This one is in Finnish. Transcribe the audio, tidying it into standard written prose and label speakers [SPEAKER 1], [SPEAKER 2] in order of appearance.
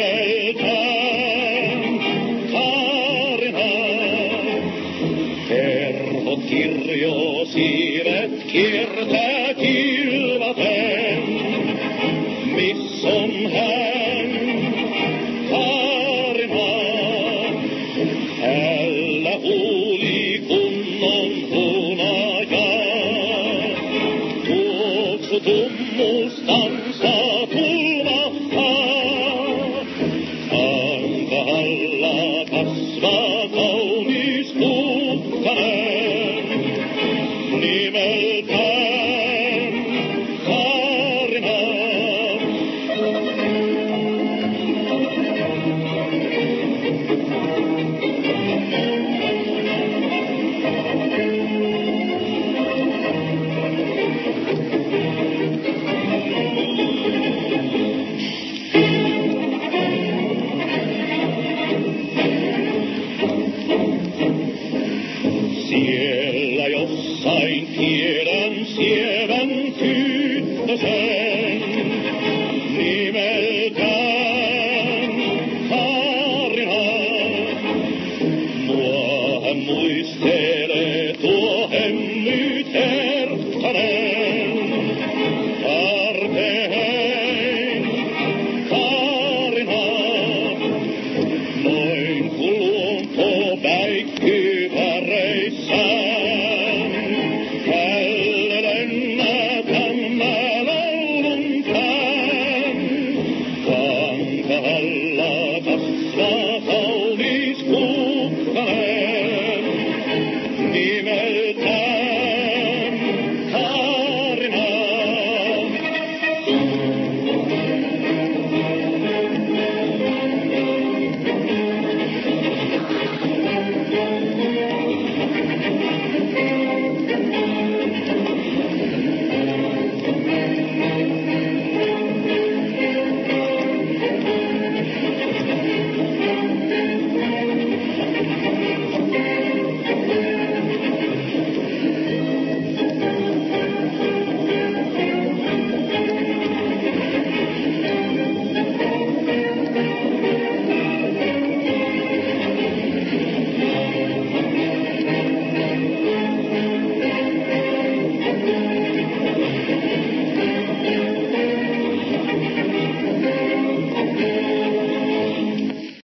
[SPEAKER 1] nimeltään Kaarina. Terhot kirjosiivet kiertää kilvaten, miss on hän, Kaarina. Hänellä huuli kunnon hunaja, tuoksu tummustansa tulvahtaa. Ankahalla kasvaa kaunis kukkanen, nimeltään Kaarina. Siellä jossain tiedän sievän tyttösen, nimeltään Kaarina. Mua hän muistelee tuo hemmy Terkkanen, tarpeen Kaarina. Noin kun luonto päikkyy väreissään, tälle lennätän mä laulun tän. Kankahalla kasvaa